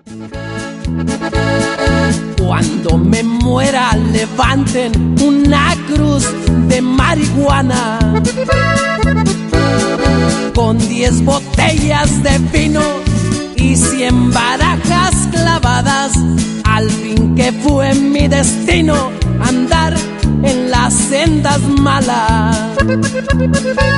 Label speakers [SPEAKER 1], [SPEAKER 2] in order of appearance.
[SPEAKER 1] Cuando me muera levanten una cruz de marihuana con 10 botellas de vino y 100 barajas clavadas. Al fin que fue mi destino andar en las sendas malas.